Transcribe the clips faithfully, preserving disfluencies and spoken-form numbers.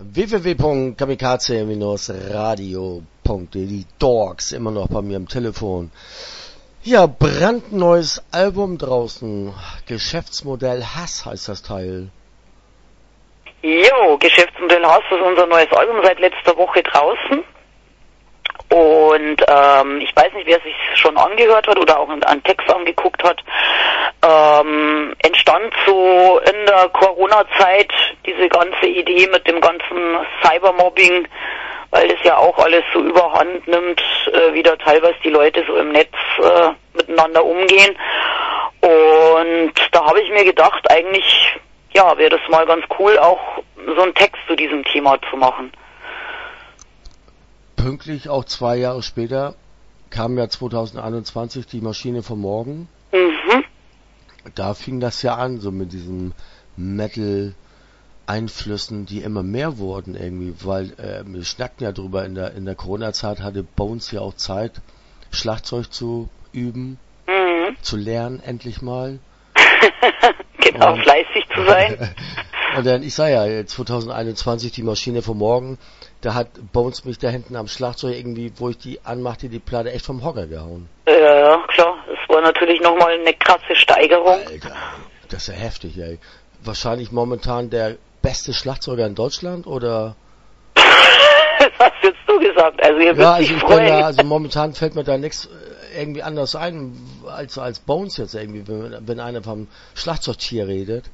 w w w punkt kamikaze radio punkt d e, die Dogs, immer noch bei mir am Telefon. Ja, brandneues Album draußen. Geschäftsmodell Hass heißt das Teil. Jo, Geschäftsmodell Hass ist unser neues Album seit letzter Woche draußen. Und ähm, ich weiß nicht, wer sich schon angehört hat oder auch einen Text angeguckt hat. Ähm, entstand so in der Corona-Zeit diese ganze Idee mit dem ganzen Cybermobbing, weil es ja auch alles so überhand nimmt, äh, wie da teilweise die Leute so im Netz äh, miteinander umgehen. Und da habe ich mir gedacht, eigentlich ja, wäre das mal ganz cool, auch so einen Text zu diesem Thema zu machen. Pünktlich, auch zwei Jahre später, kam ja zwanzig einundzwanzig die Maschine vom Morgen. Mhm. Da fing das ja an, so mit diesen Metal-Einflüssen, die immer mehr wurden irgendwie, weil äh, wir schnackten ja drüber, in der in der Corona-Zeit hatte Bones ja auch Zeit, Schlagzeug zu üben, mhm. zu lernen, endlich mal. Genau, und, fleißig zu sein. Und dann, ich sag ja, zwanzig einundzwanzig die Maschine vom Morgen, da hat Bones mich da hinten am Schlagzeug irgendwie, wo ich die anmachte, die Platte echt vom Hocker gehauen. Ja, ja, klar. Das war natürlich nochmal eine krasse Steigerung. Alter, das ist ja heftig, ey. Wahrscheinlich momentan der beste Schlagzeuger in Deutschland, oder? Das hast jetzt du gesagt. Also ihr ja, also sich ich freuen. bin da, also momentan fällt mir da nichts irgendwie anders ein, als als Bones jetzt irgendwie, wenn, wenn einer vom Schlagzeugtier redet.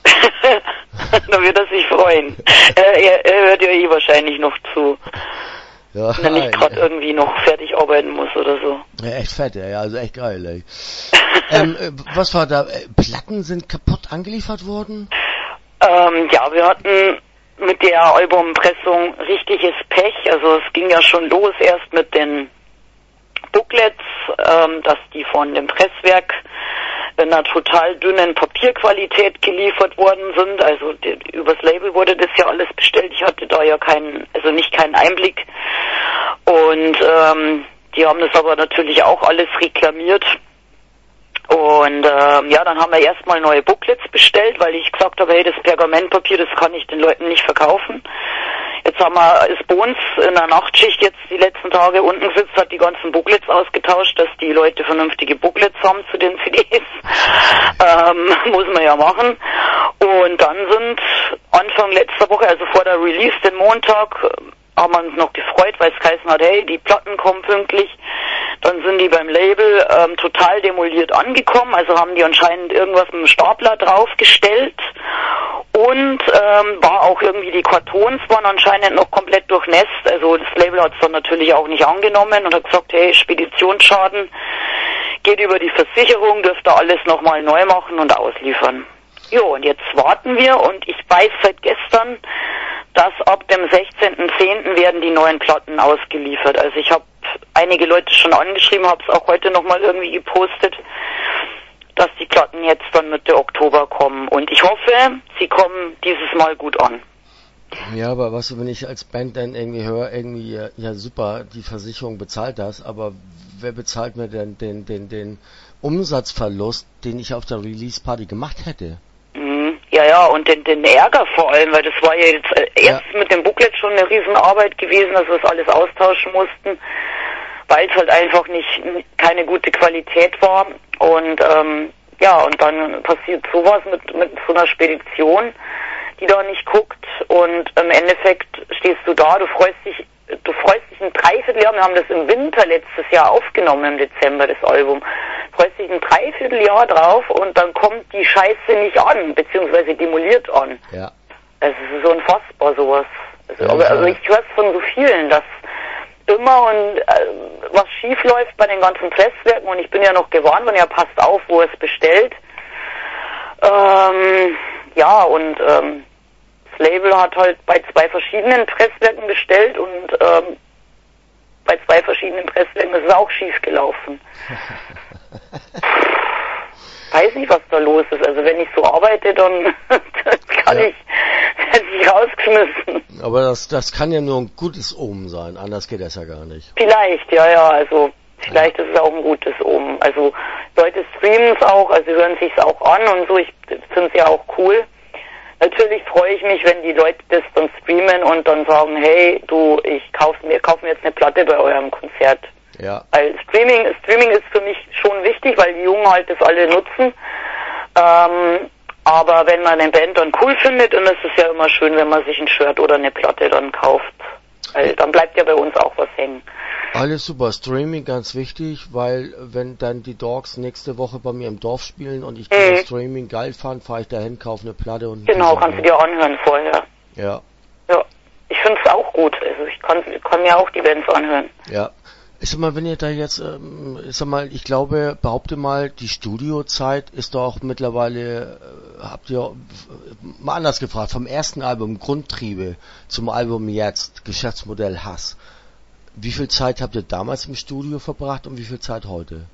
Da wird er sich freuen. er, er, er hört ja eh wahrscheinlich noch zu. Ja, wenn er nicht gerade irgendwie noch fertig arbeiten muss oder so. Ja, echt fett, ey. Also echt geil, ey. ähm, was war da? Platten sind kaputt angeliefert worden? Ähm, ja, wir hatten mit der Albumpressung richtiges Pech. Also es ging ja schon los erst mit den Booklets, ähm, dass die von dem Presswerk in einer total dünnen Papierqualität geliefert worden sind. Also die, übers Label wurde das ja alles bestellt. Ich hatte da ja keinen, also nicht keinen Einblick. Und ähm, die haben das aber natürlich auch alles reklamiert. Und ähm, ja, dann haben wir erstmal neue Booklets bestellt, weil ich gesagt habe, hey, das Pergamentpapier, das kann ich den Leuten nicht verkaufen. Jetzt haben wir, ist Bones in der Nachtschicht jetzt die letzten Tage unten gesetzt, hat die ganzen Booklets ausgetauscht, dass die Leute vernünftige Booklets haben zu den C Ds. ähm, muss man ja machen. Und dann sind Anfang letzter Woche, also vor der Release, den Montag, haben wir uns noch gefreut, weil es geheißen hat, hey, die Platten kommen pünktlich. Dann sind die beim Label ähm, total demoliert angekommen, also haben die anscheinend irgendwas mit dem Stapler draufgestellt. Und ähm, war auch irgendwie, die Kartons waren anscheinend noch komplett durchnässt. Also das Label hat es dann natürlich auch nicht angenommen und hat gesagt, hey, Speditionsschaden, geht über die Versicherung, dürft ihr alles nochmal neu machen und ausliefern. Jo, und jetzt warten wir und ich weiß seit gestern, dass ab dem sechzehnten zehnten werden die neuen Platten ausgeliefert. Also ich habe einige Leute schon angeschrieben, habe es auch heute nochmal irgendwie gepostet, dass die Platten jetzt dann Mitte Oktober kommen. Und ich hoffe, sie kommen dieses Mal gut an. Ja, aber was, wenn ich als Band dann irgendwie höre, irgendwie, ja, ja super, die Versicherung bezahlt das, aber wer bezahlt mir denn den, den, den Umsatzverlust, den ich auf der Release-Party gemacht hätte? Mhm. Ja, ja, und den, den Ärger vor allem, weil das war ja jetzt äh, erst ja. mit dem Booklet schon eine Riesenarbeit gewesen, dass wir das alles austauschen mussten, weil es halt einfach nicht, keine gute Qualität war. Und ähm, ja, und dann passiert sowas mit, mit so einer Spedition, die da nicht guckt, und im Endeffekt stehst du da, du freust dich, du freust dich ein Dreivierteljahr, wir haben das im Winter letztes Jahr aufgenommen, im Dezember, das Album, freust dich ein Dreivierteljahr drauf und dann kommt die Scheiße nicht an, beziehungsweise demoliert an. Ja. Es ist so unfassbar, sowas. Also, Ja, aber, also ja. ich höre es von so vielen, dass immer und äh, was schief läuft bei den ganzen Presswerken, und ich bin ja noch gewarnt worden, ja, passt auf, wo es bestellt. Ähm, ja, und ähm, das Label hat halt bei zwei verschiedenen Presswerken bestellt und ähm, bei zwei verschiedenen Presswerken ist es auch schief gelaufen. Weiß nicht, was da los ist. Also wenn ich so arbeite, dann kann Ja. ich, werde ich rausgeschmissen. Aber das, das kann ja nur ein gutes Omen sein, anders geht das ja gar nicht. Vielleicht, ja, ja, also vielleicht ist es auch ein gutes Omen. Also Leute streamen es auch, also hören sich es auch an und so. Ich finde es ja auch cool, Natürlich freue ich mich, wenn die Leute das dann streamen und dann sagen, hey, du, ich kauf mir, kauf mir jetzt eine Platte bei eurem Konzert. Ja. Weil Streaming, Streaming ist für mich schon wichtig, weil die Jungen halt das alle nutzen. Ähm, aber wenn man eine Band dann cool findet, dann ist es ja immer schön, wenn man sich ein Shirt oder eine Platte dann kauft. Weil dann bleibt ja bei uns auch was hängen. Alles super. Streaming ganz wichtig, weil wenn dann die Dogs nächste Woche bei mir im Dorf spielen und ich mhm. das Streaming geil fand, fahre ich dahin, kaufe eine Platte und... Genau, kannst du dir anhören vorher. Ja. Ja, ich finde es auch gut. Also ich kann, kann mir auch die Bands anhören. Ja. Ich sag mal, wenn ihr da jetzt, ähm, ich sag mal, ich glaube, behaupte mal, die Studiozeit ist doch auch mittlerweile, äh, habt ihr, äh, mal anders gefragt, vom ersten Album Grundtriebe zum Album jetzt, Geschäftsmodell Hass. Wie viel Zeit habt ihr damals im Studio verbracht und wie viel Zeit heute?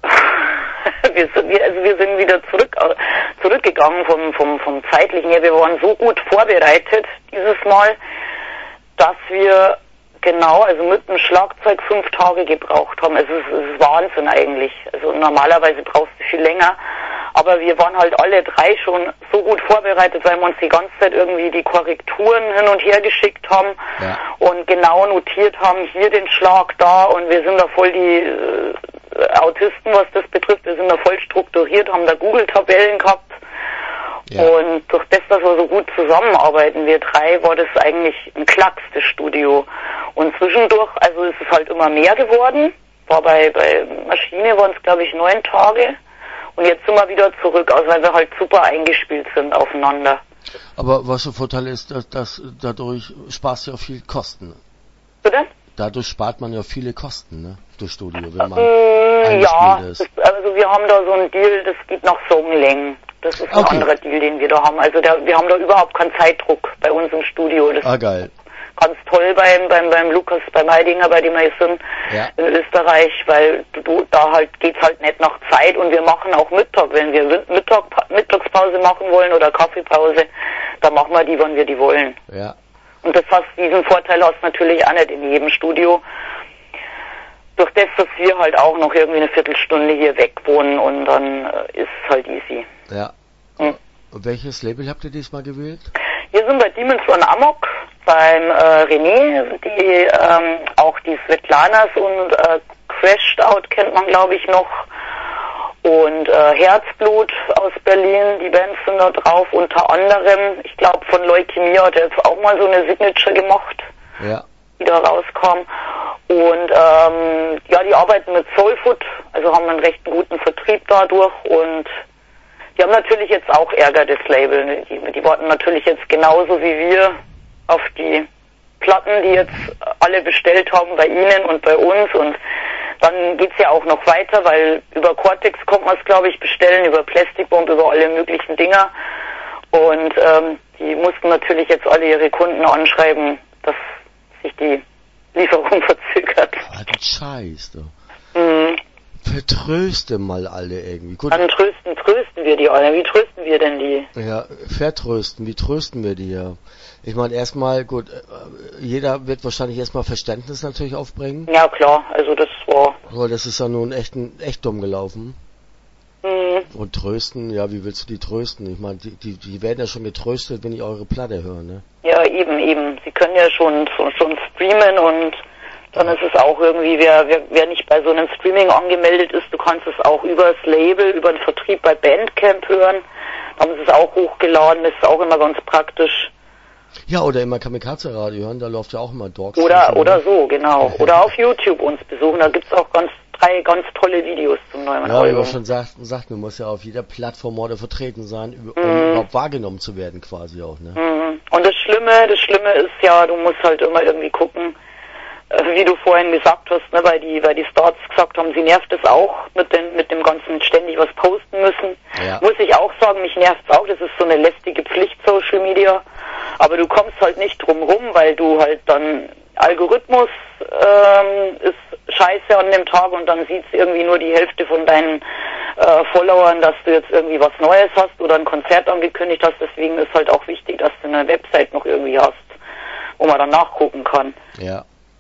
wir, sind, wir, also wir sind wieder zurück, zurückgegangen vom, vom, vom zeitlichen her. Wir waren so gut vorbereitet dieses Mal, dass wir genau, also mit dem Schlagzeug fünf Tage gebraucht haben. Also es ist Wahnsinn eigentlich. Also normalerweise brauchst du viel länger. Aber wir waren halt alle drei schon so gut vorbereitet, weil wir uns die ganze Zeit irgendwie die Korrekturen hin und her geschickt haben ja. und genau notiert haben, hier den Schlag, da, und wir sind da voll die äh, Autisten, was das betrifft. Wir sind da voll strukturiert, haben da Google-Tabellen gehabt. Ja. Und durch das, dass wir so gut zusammenarbeiten, wir drei, war das eigentlich ein Klacks, das Studio. Und zwischendurch, also ist es halt immer mehr geworden. War bei, bei Maschine waren es, glaube ich, neun Tage. Und jetzt sind wir wieder zurück, also weil wir halt super eingespielt sind aufeinander. Aber was der Vorteil ist, dass, dass dadurch sparst du ja viel Kosten. Bitte? Dadurch spart man ja viele Kosten, ne? Durch Studio, wenn man ähm, ja, ist. Ist, also wir haben da so einen Deal, das geht nach Songlängen. Das ist ein okay. anderer Deal, den wir da haben. Also der, wir haben da überhaupt keinen Zeitdruck bei uns im Studio. Das ah, geil. Ganz toll beim, beim, beim Lukas, beim Heidinger, bei dem wir sind, ja. in Österreich, weil du, da halt geht's halt nicht nach Zeit, und wir machen auch Mittag, wenn wir Mittag, Mittagspause machen wollen oder Kaffeepause, dann machen wir die, wann wir die wollen. Ja. Und das hast, diesen Vorteil hast du natürlich auch nicht in jedem Studio. Durch das, dass wir halt auch noch irgendwie eine Viertelstunde hier weg wohnen, und dann äh, ist es halt easy. Ja. Hm. Und welches Label habt ihr diesmal gewählt? Wir sind bei Demons on Amok, beim äh, René, die ähm, auch die Svetlanas und äh, Crashed Out kennt man, glaube ich, noch. Und äh, Herzblut aus Berlin, die Bands sind da drauf, unter anderem, ich glaube von Leukämie hat er jetzt auch mal so eine Signature gemacht, ja. die da rauskam. Und ähm, ja, die arbeiten mit Soulfood, also haben einen recht guten Vertrieb dadurch, und die haben natürlich jetzt auch Ärger, das Label. Die, die warten natürlich jetzt genauso wie wir auf die Platten, die jetzt alle bestellt haben bei ihnen und bei uns, und dann geht's ja auch noch weiter, weil über Cortex kommt man es, glaube ich, bestellen, über Plastic Bomb, über alle möglichen Dinger, und ähm, die mussten natürlich jetzt alle ihre Kunden anschreiben, dass sich die Lieferung verzögert. Alter Scheiß, du. Mhm. Vertröste mal alle irgendwie. Gut. Dann trösten, trösten wir die alle. Wie trösten wir denn die? Ja, vertrösten. Wie trösten wir die ja? Ich meine, erstmal, gut, jeder wird wahrscheinlich erstmal Verständnis natürlich aufbringen. Ja, klar, also das war... Aber das ist ja nun echt, echt dumm gelaufen. Mhm. Und trösten, ja, wie willst du die trösten? Ich meine, die, die, die werden ja schon getröstet, wenn ich eure Platte höre, ne? Ja, eben, eben. Sie können ja schon, schon, schon streamen, und dann ist es auch irgendwie, wer, wer, wer nicht bei so einem Streaming angemeldet ist, du kannst es auch übers Label, über den Vertrieb bei Bandcamp hören. Da haben sie es auch hochgeladen, das ist auch immer ganz praktisch. Ja, oder immer Kamikaze Radio hören, da läuft ja auch immer Dogs. Oder, oder so, genau. Oder auf YouTube uns besuchen, da gibt's auch ganz, drei ganz tolle Videos zum neuen ja, Album. Ja, wie man schon sagt, sagt, man muss ja auf jeder Plattform oder vertreten sein, um mm. überhaupt wahrgenommen zu werden quasi auch, ne? Mm. Und das Schlimme, das Schlimme ist ja, du musst halt immer irgendwie gucken, wie du vorhin gesagt hast, ne, weil die, weil die Starts gesagt haben, sie nervt es auch mit dem, mit dem ganzen ständig was posten müssen. Ja. Muss ich auch sagen, mich nervt es auch, das ist so eine lästige Pflicht, Social Media. Aber du kommst halt nicht drum rum, weil du halt dann, Algorithmus ähm, ist scheiße an dem Tag, und dann sieht's irgendwie nur die Hälfte von deinen äh, Followern, dass du jetzt irgendwie was Neues hast oder ein Konzert angekündigt hast. Deswegen ist halt auch wichtig, dass du eine Website noch irgendwie hast, wo man dann nachgucken kann. Ja.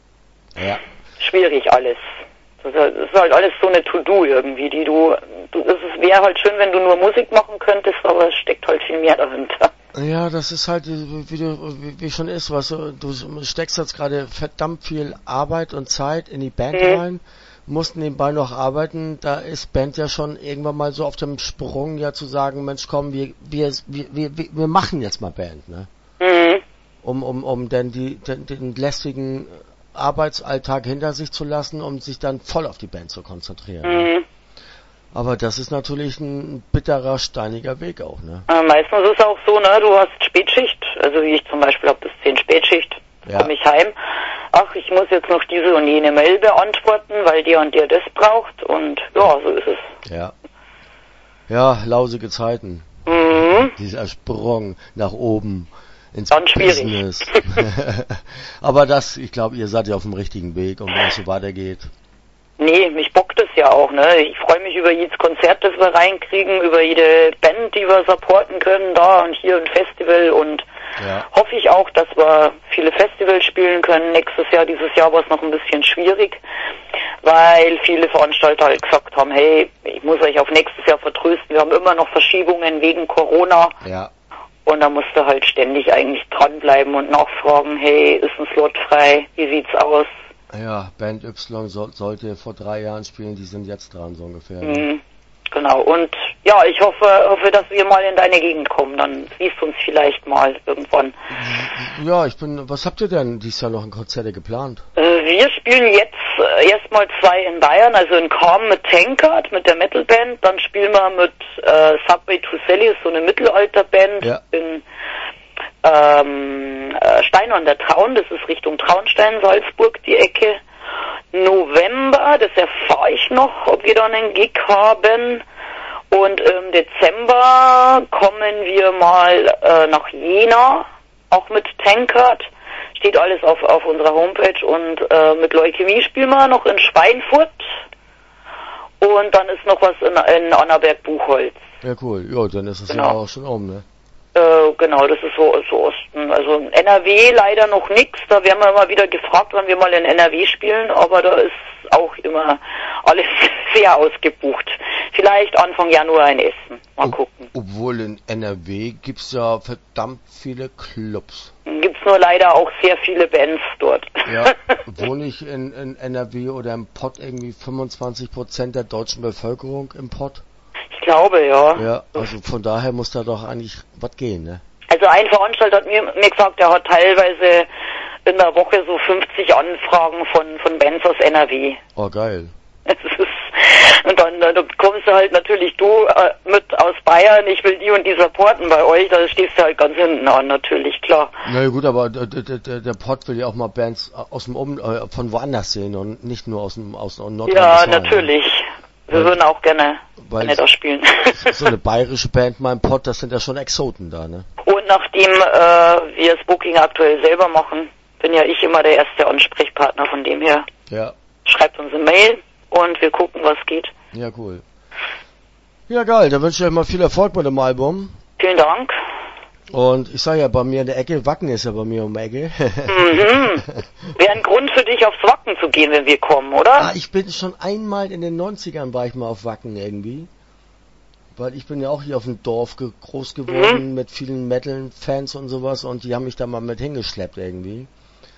Ja. Schwierig alles. Das ist halt alles so eine To-Do irgendwie, die du, du es wäre halt schön, wenn du nur Musik machen könntest, aber es steckt halt viel mehr dahinter. Ja, das ist halt, wie du, wie schon ist, was du, du steckst jetzt gerade verdammt viel Arbeit und Zeit in die Band Mhm. rein, musst nebenbei noch arbeiten, da ist Band ja schon irgendwann mal so auf dem Sprung, ja zu sagen, Mensch komm, wir, wir, wir, wir, wir machen jetzt mal Band, ne? Mhm. Um, um, um dann die, den, den lästigen Arbeitsalltag hinter sich zu lassen, um sich dann voll auf die Band zu konzentrieren. Ne? Mhm. Aber das ist natürlich ein bitterer, steiniger Weg auch, ne? Äh, meistens ist es auch so, ne, du hast Spätschicht, also wie ich zum Beispiel habe bis zehn Spätschicht, Ja. komme ich heim. Ach, ich muss jetzt noch diese und jene Mail beantworten, weil der und der das braucht und ja, so ist es. Ja. Ja, lausige Zeiten. Mhm. Dieser Sprung nach oben ins Dann schwierig. Business. Aber das, ich glaube, ihr seid ja auf dem richtigen Weg und wenn es so weitergeht. Nee, mich bockt es ja auch, ne? Ich freue mich über jedes Konzert, das wir reinkriegen, über jede Band, die wir supporten können, da und hier ein Festival und Ja. hoffe ich auch, dass wir viele Festivals spielen können. Nächstes Jahr, dieses Jahr war es noch ein bisschen schwierig, weil viele Veranstalter halt gesagt haben, hey, ich muss euch auf nächstes Jahr vertrösten, wir haben immer noch Verschiebungen wegen Corona. Ja. Und da musst du halt ständig eigentlich dranbleiben und nachfragen, hey, ist ein Slot frei, wie sieht's aus? Ja, Band Y so, sollte vor drei Jahren spielen, die sind jetzt dran, so ungefähr. Ne? Mhm, genau, und ja, ich hoffe, hoffe, dass wir mal in deine Gegend kommen, dann siehst du uns vielleicht mal irgendwann. Ja, ich bin, was habt ihr denn dieses Jahr noch in Konzerte geplant? Äh, wir spielen jetzt äh, erstmal zwei in Bayern, also in Cham mit Tankard, mit der Metalband, dann spielen wir mit äh, Subway to Sally, ist so eine Mittelalterband Ja. in ähm, äh, Stein an der Traun, das ist Richtung Traunstein, Salzburg, die Ecke. November, das erfahre ich noch, ob wir dann einen Gig haben. Und im Dezember kommen wir mal äh, nach Jena, auch mit Tankard. Steht alles auf, auf unserer Homepage. Und äh, mit Leukämie spielen wir noch in Schweinfurt. Und dann ist noch was in, in Annaberg-Buchholz. Ja, cool. Ja, dann ist es Genau. ja auch schon um, ne? Äh, genau, das ist so, so Osten. Also in N R W leider noch nix. Da werden wir mal wieder gefragt, wann wir mal in N R W spielen, aber da ist auch immer alles sehr ausgebucht. Vielleicht Anfang Januar in Essen. Mal Ob- gucken. Obwohl in N R W gibt's ja verdammt viele Clubs. Gibt's nur leider auch sehr viele Bands dort. Ja, wohne ich in, in N R W oder im Pott irgendwie fünfundzwanzig Prozent der deutschen Bevölkerung im Pott? Ich glaube, ja. Ja, also von daher muss da doch eigentlich was gehen, ne? Also ein Veranstalter hat mir, mir gesagt, der hat teilweise in der Woche so fünfzig Anfragen von, von Bands aus N R W. Oh, geil. Es ist, und dann, dann kommst du halt natürlich du äh, mit aus Bayern, ich will die und die supporten bei euch, da stehst du halt ganz hinten an, natürlich, klar. Na ja, gut, aber der, der, der, der Pott will ja auch mal Bands aus dem um äh, von woanders sehen und nicht nur aus dem aus Ja, Nordrhein-Westfalen. natürlich. Wir Weil- würden auch gerne, weil- gerne da spielen. So eine bayerische Band, mein Pott, das sind ja schon Exoten da, ne? Und nachdem äh, wir das Booking aktuell selber machen, bin ja ich immer der erste Ansprechpartner, von dem her. Ja, Schreibt uns eine Mail und wir gucken, was geht. ja, cool. Ja, geil, dann wünsche ich euch mal viel Erfolg mit dem Album. Vielen Dank. Und ich sage ja, bei mir in der Ecke, Wacken ist ja bei mir um die Ecke. Mhm. Wäre ein Grund für dich, aufs Wacken zu gehen, wenn wir kommen, oder? Ah, ich bin schon einmal in den neunzigern war ich mal auf Wacken irgendwie. Weil ich bin ja auch hier auf dem Dorf ge groß geworden Mhm. mit vielen Metal-Fans und sowas und die haben mich da mal mit hingeschleppt irgendwie.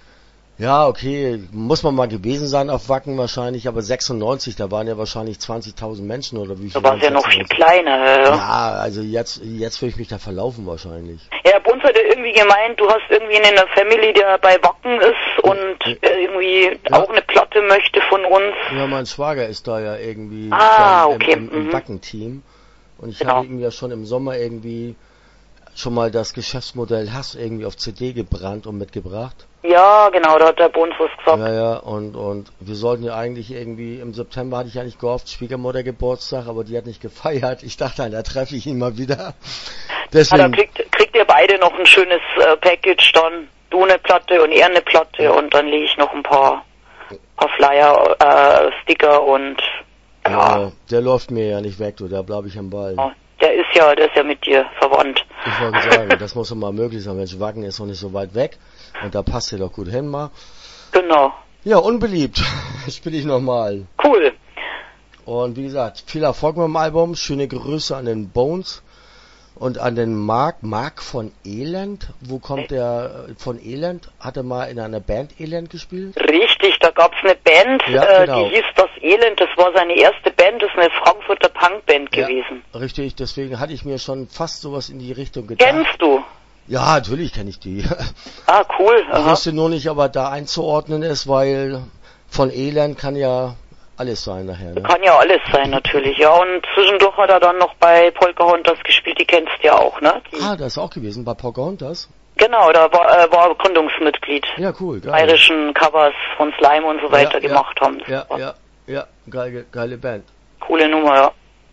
Ja, okay, muss man mal gewesen sein auf Wacken wahrscheinlich, aber sechsundneunzig, da waren ja wahrscheinlich zwanzigtausend Menschen oder wie viel? Du warst ja waren noch viel sechsundneunzig? kleiner. Ja, Ja, also jetzt, jetzt würde ich mich da verlaufen wahrscheinlich. ja bei uns hat er irgendwie gemeint, du hast irgendwie in einer Family, der bei Wacken ist und Ja. äh, irgendwie Ja. auch eine Platte möchte von uns. Ja, mein Schwager ist da ja irgendwie Ah, dann okay, im, im, im mhm. Wacken-Team. Und ich Genau. habe ihm ja schon im Sommer irgendwie schon mal das Geschäftsmodell Hass irgendwie auf C D gebrannt und mitgebracht. Ja, genau, da hat der bei uns was gesagt. Ja, ja, und, und wir sollten ja eigentlich irgendwie, im September hatte ich eigentlich gehofft, Schwiegermutter Geburtstag, aber die hat nicht gefeiert. Ich dachte, da treffe ich ihn mal wieder. Ah, Deswegen, dann kriegt, kriegt ihr beide noch ein schönes äh, Package, dann du eine Platte und er eine Platte und dann lege ich noch ein paar, paar Flyer, äh, Sticker und ja, ja, der läuft mir ja nicht weg, du, da bleibe ich am Ball. ja, der ist ja, der ist ja mit dir verwandt. Ich wollte sagen, das muss doch mal möglich sein, Mensch, Wacken ist noch nicht so weit weg und da passt ihr doch gut hin mal. Genau. Ja, unbeliebt, spiele ich nochmal. Cool. Und wie gesagt, viel Erfolg mit dem Album, schöne Grüße an den Bones Und an den Mark, Mark von Elend, wo kommt der äh, von Elend? Hat er mal in einer Band Elend gespielt? Richtig, da gab's eine Band, Ja, äh, genau. die hieß Das Elend, das war seine erste Band, das ist eine Frankfurter Punkband Ja, gewesen. richtig, deswegen hatte ich mir schon fast sowas in die Richtung gedacht. Kennst du? Ja, natürlich kenne ich die. Ah, cool. Ich Aha. wusste nur nicht, aber da einzuordnen ist, weil von Elend kann ja alles sein nachher. Ne? Kann ja alles sein, natürlich, ja. Und zwischendurch hat er dann noch bei Pocahontas gespielt, die kennst du ja auch, ne? Die, Ah, das ist auch gewesen bei Pocahontas. genau, da war, äh, war Gründungsmitglied. Ja, cool, geil. Bayerischen Covers von Slime und so weiter ja, gemacht ja, haben. Das Ja, war ja, ja, geile, geile Band. coole Nummer, ja.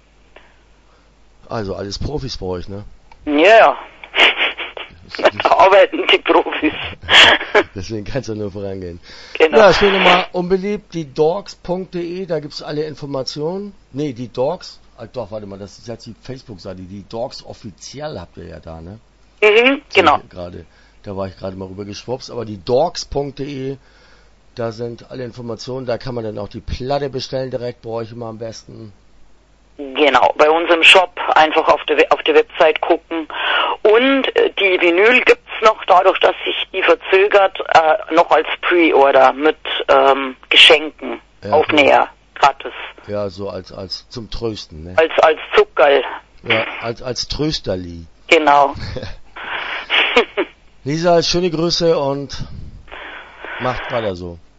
Also alles Profis bei euch, ne? Ja, ja. Arbeiten die Profis. Deswegen kannst du nur vorangehen. Genau. Ja, ich will nochmal unbeliebt, die dorks punkt de, da gibt's alle Informationen. Nee, die Dorks, ah, doch, warte mal, das ist jetzt die Facebook-Seite, die Dorks offiziell habt ihr ja da, ne? Mhm, genau. Gerade, da war ich gerade mal rüber geschwupst, aber die dorks punkt de, da sind alle Informationen, da kann man dann auch die Platte bestellen direkt bei euch immer am besten. Genau, bei uns im Shop einfach auf der, auf der Website gucken. Und äh, die Vinyl gibt's noch, dadurch, dass sich die verzögert, äh, noch als Pre-Order mit ähm, Geschenken, Ja, Aufnäher, gratis. Ja, so als, als zum Trösten, ne? Als, als Zuckerl, Ja, als, als Trösterli. genau. Lisa, schöne Grüße und macht weiter so.